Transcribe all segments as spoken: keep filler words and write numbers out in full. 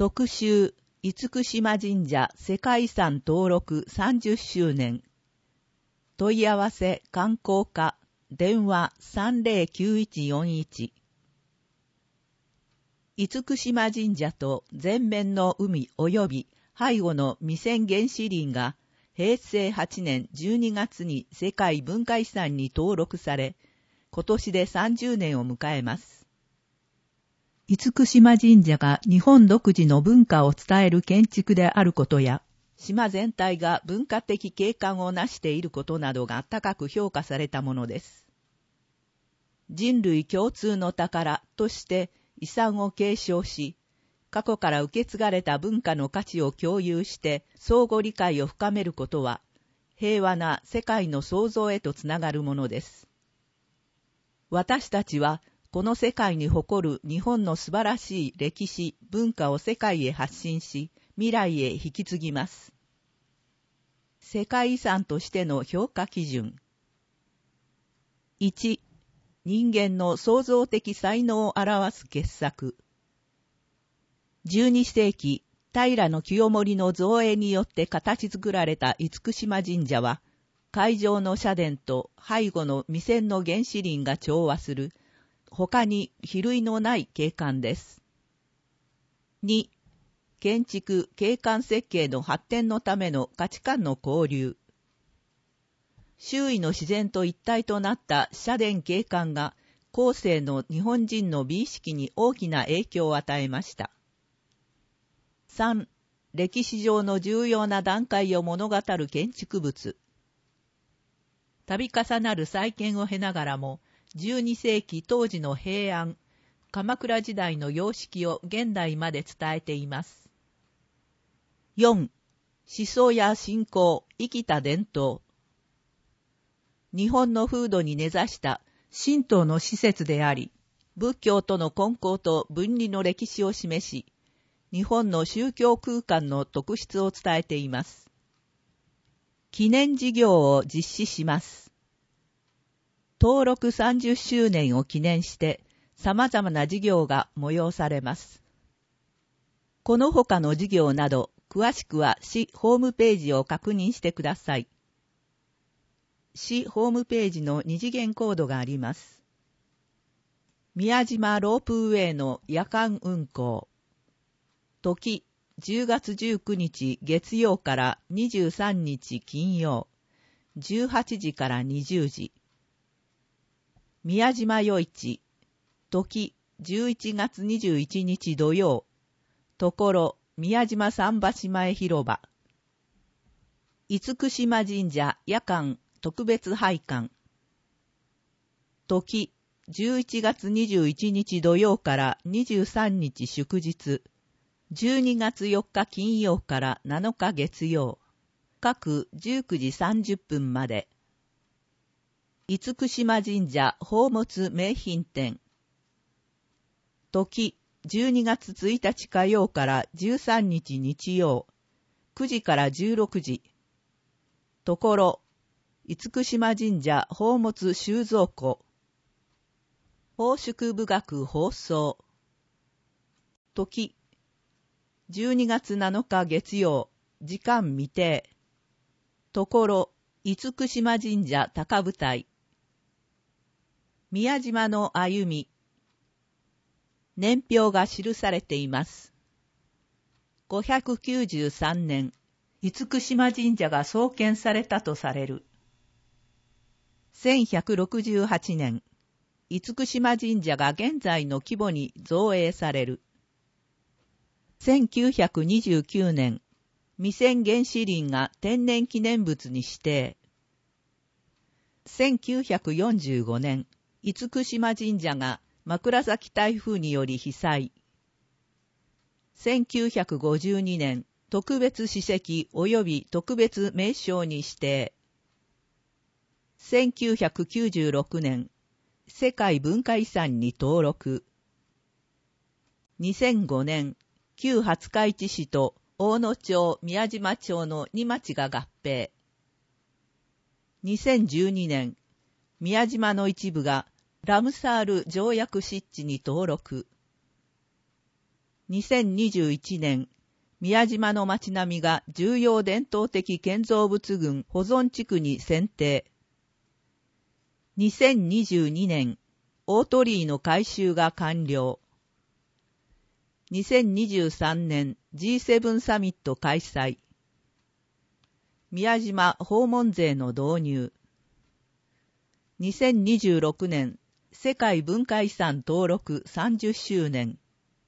特集、厳島神社世界遺産登録さんじゅっしゅうねん。問い合わせ観光課、電話 さんぜろきゅういちよんいち。厳島神社と前面の海及び背後の未遷原始林がへいせいはちねんじゅうにがつに世界文化遺産に登録され、今年でさんじゅうねんを迎えます。厳島神社が日本独自の文化を伝える建築であることや、島全体が文化的景観を成していることなどが高く評価されたものです。人類共通の宝として遺産を継承し、過去から受け継がれた文化の価値を共有して相互理解を深めることは、平和な世界の創造へとつながるものです。私たちは、この世界に誇る日本の素晴らしい歴史、文化を世界へ発信し、未来へ引き継ぎます。世界遺産としての評価基準。いち、人間の創造的才能を表す傑作。じゅうにせいき、平清盛の造営によって形作られた厳島神社は、海上の社殿と背後の未遷の原始林が調和する、他に比類のない景観です。に、建築・景観設計の発展のための価値観の交流。周囲の自然と一体となった社殿景観が後世の日本人の美意識に大きな影響を与えました。さん、歴史上の重要な段階を物語る建築物。度重なる再建を経ながらも、じゅうにせいき当時の平安、鎌倉時代の様式を現代まで伝えています。よん、思想や信仰、生きた伝統。日本の風土に根ざした神道の施設であり、仏教との根交と分離の歴史を示し、日本の宗教空間の特質を伝えています。記念事業を実施します。登録さんじゅっしゅうねんを記念して様々な事業が催されます。この他の事業など、詳しくは市ホームページを確認してください。市ホームページの二次元コードがあります。宮島ロープウェイの夜間運行。時、じゅうがつじゅうくにち月曜からにじゅうさんにち金曜、じゅうはちじからにじゅうじ。宮島夜市、時、じゅういちがつにじゅういちにち土曜、ところ、宮島桟橋前広場。厳島神社夜間特別拝観。時、じゅういちがつにじゅういちにち土曜からにじゅうさんにち祝日。じゅうにがつよっか金曜からなのか月曜。各じゅうくじさんじゅっぷんまで。厳島神社宝物名品展。時、じゅうにがつついたち火曜からじゅうさんにち日曜。くじからじゅうろくじ。ところ、厳島神社宝物収蔵庫。宝祝部学放送。時、じゅうにがつなのか月曜、時間未定。ところ、厳島神社高舞台。宮島の歩み。年表が記されています。ごひゃくきゅうじゅうさんねん、厳島神社が創建されたとされる。せんひゃくろくじゅうはちねん、厳島神社が現在の規模に造営される。せんきゅうひゃくにじゅうきゅうねん、未遷原始林が天然記念物に指定。せんきゅうひゃくよんじゅうごねん、厳島神社が枕崎台風により被災。せんきゅうひゃくごじゅうにねん、特別史跡及び特別名勝に指定。せんきゅうひゃくきゅうじゅうろくねん、世界文化遺産に登録。にせんごねん、旧廿日市市と大野町、宮島町のにまちが合併。にせんじゅうにねん、宮島の一部がラムサール条約湿地に登録。 にせんにじゅういちねん、宮島の町並みが重要伝統的建造物群保存地区に選定。にせんにじゅうにねん、大鳥居の改修が完了。にせんにじゅうさんねん ジーセブン サミット開催。宮島訪問税の導入。にせんにじゅうろくねん、世界文化遺産登録さんじゅっしゅうねん。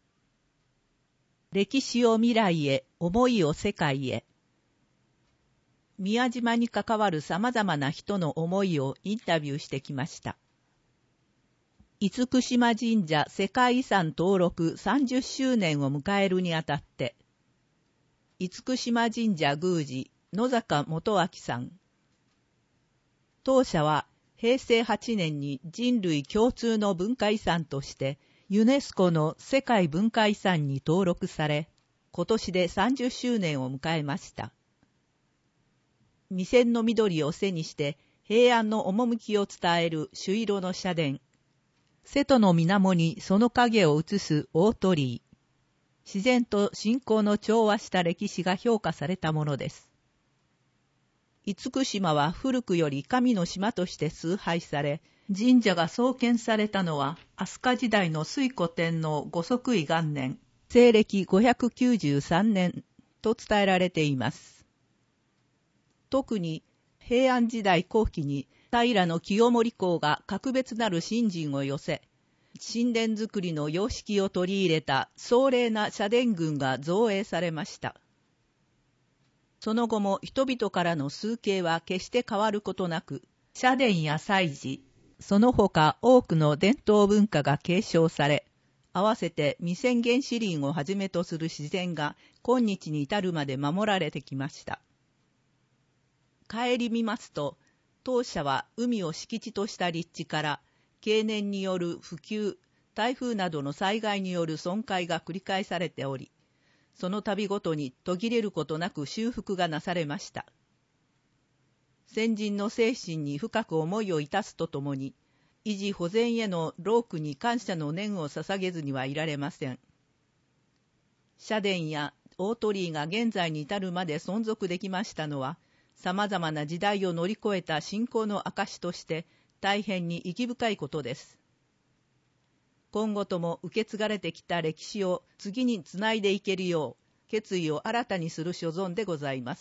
歴史を未来へ、思いを世界へ。宮島に関わる様々な人の思いをインタビューしてきました。厳島神社世界遺産登録さんじゅっしゅうねんを迎えるにあたって、厳島神社宮司野坂元明さん。当社はへいせいはちねんに人類共通の文化遺産としてユネスコの世界文化遺産に登録され、今年でさんじゅっしゅうねんを迎えました。未線の緑を背にして平安の趣を伝える朱色の社殿。瀬戸の水面にその影を映す大鳥居。自然と信仰の調和した歴史が評価されたものです。厳島は古くより神の島として崇拝され、神社が創建されたのは飛鳥時代の推古天皇御即位元年、西暦ごひゃくきゅうじゅうさんねんと伝えられています。特に平安時代後期に平清盛公が格別なる信心を寄せ、神殿作りの様式を取り入れた壮麗な社殿群が造営されました。その後も人々からの崇敬は決して変わることなく、社殿や祭事、その他多くの伝統文化が継承され、合わせて未宣言支林をはじめとする自然が今日に至るまで守られてきました。顧みますと、当社は海を敷地とした立地から、経年による不及、台風などの災害による損壊が繰り返されており、その度ごとに途切れることなく修復がなされました。先人の精神に深く思いを致すとともに、維持保全への労苦に感謝の念を捧げずにはいられません。社殿や大鳥居が現在に至るまで存続できましたのは、様々な時代を乗り越えた信仰の証として大変に意義深いことです。今後とも受け継がれてきた歴史を次につないでいけるよう決意を新たにする所存でございます。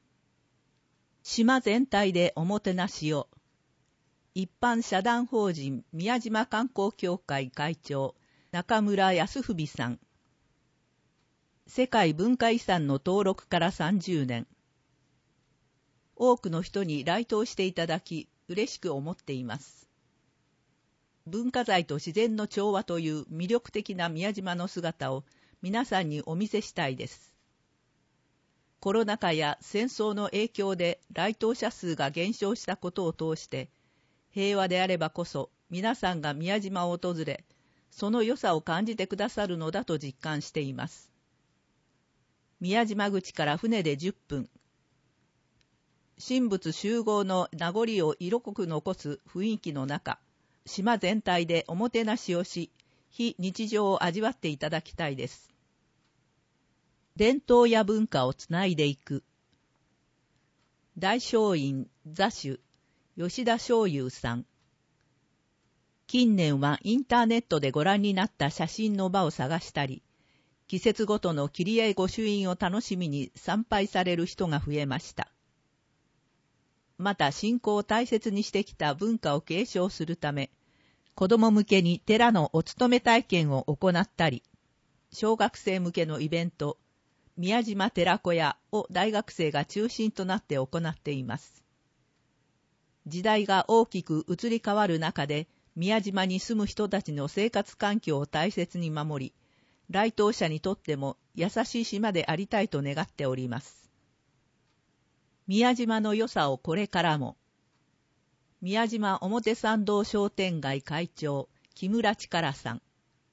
島全体でおもてなしを。一般社団法人宮島観光協会会長中村康文さん。世界文化遺産の登録からさんじゅうねん。多くの人に来島していただき、嬉しく思っています。文化財と自然の調和という魅力的な宮島の姿を皆さんにお見せしたいです。コロナ禍や戦争の影響で来島者数が減少したことを通して、平和であればこそ皆さんが宮島を訪れ、その良さを感じてくださるのだと実感しています。宮島口から船でじゅっぷん。神仏集合の名残を色濃く残す雰囲気の中、島全体でおもてなしをし、非日常を味わっていただきたいです。伝統や文化をつないでいく。大聖院座主、吉田松雄さん。近年はインターネットでご覧になった写真の場を探したり、季節ごとの切り絵御朱印を楽しみに参拝される人が増えました。また信仰を大切にしてきた文化を継承するため、子供向けに寺のお勤め体験を行ったり、小学生向けのイベント、宮島寺子屋を大学生が中心となって行っています。時代が大きく移り変わる中で、宮島に住む人たちの生活環境を大切に守り、来島者にとっても優しい島でありたいと願っております。宮島の良さをこれからも。宮島表参道商店街会長、木村力さん。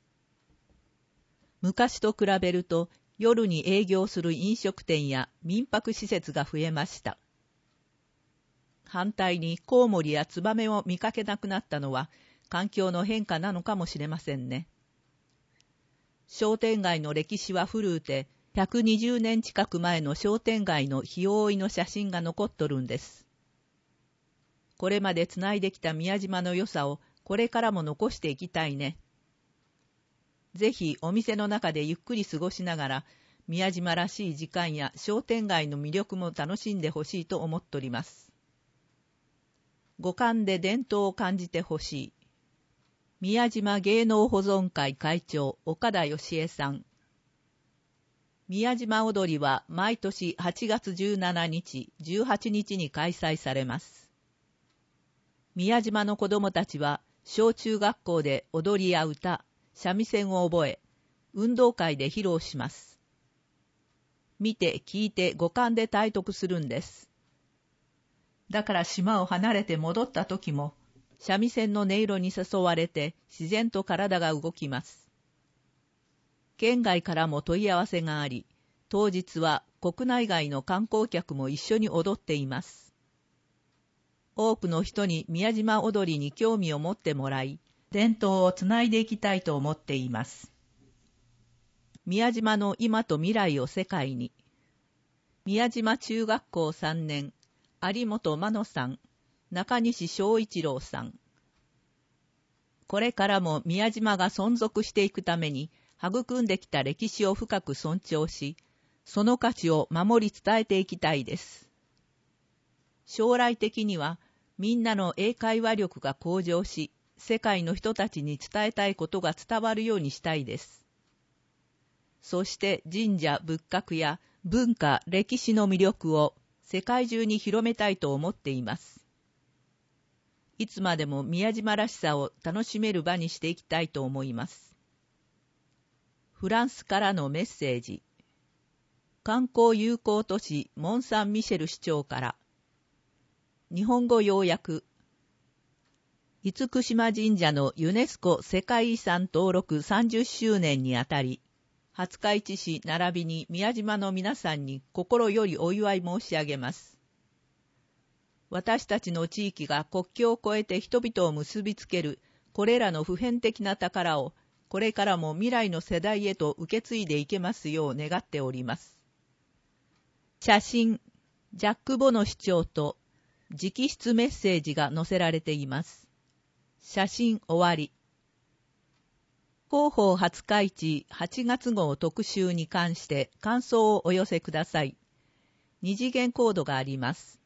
昔と比べると、夜に営業する飲食店や民泊施設が増えました。反対にコウモリやツバメを見かけなくなったのは、環境の変化なのかもしれませんね。 商店街の歴史は古うて、ひゃくにじゅうねん近く前の商店街の日覆いの写真が残っとるんです。これまでつないできた宮島の良さをこれからも残していきたいね。ぜひお店の中でゆっくり過ごしながら、宮島らしい時間や商店街の魅力も楽しんでほしいと思っております。五感で伝統を感じてほしい。宮島芸能保存会会長岡田義恵さん。宮島踊りは毎年はちがつじゅうしちにち、じゅうはちにちに開催されます。宮島の子供たちは小中学校で踊りや歌、三味線を覚え、運動会で披露します。見て聞いて五感で体得するんです。だから島を離れて戻った時も、三味線の音色に誘われて自然と体が動きます。県外からも問い合わせがあり、当日は国内外の観光客も一緒に踊っています。多くの人に宮島踊りに興味を持ってもらい、伝統をつないでいきたいと思っています。宮島の今と未来を世界に。宮島中学校さんねん、有本真乃さん、中西正一郎さん。これからも宮島が存続していくために育んできた歴史を深く尊重し、その価値を守り伝えていきたいです。将来的にはみんなの英会話力が向上し、世界の人たちに伝えたいことが伝わるようにしたいです。そして神社仏閣や文化歴史の魅力を世界中に広めたいと思っています。いつまでも宮島らしさを楽しめる場にしていきたいと思います。フランスからのメッセージ。観光友好都市モン・サン・ミシェル市長から。日本語要約。厳島神社のユネスコ世界遺産登録さんじゅっしゅうねんにあたり、廿日市市並びに宮島の皆さんに心よりお祝い申し上げます。私たちの地域が国境を越えて人々を結びつけるこれらの普遍的な宝をこれからも未来の世代へと受け継いでいけますよう願っております。写真、ジャック・ボノ市長と直筆メッセージが載せられています。写真終わり。広報廿日市はちがつ号特集に関して感想をお寄せください。二次元コードがあります。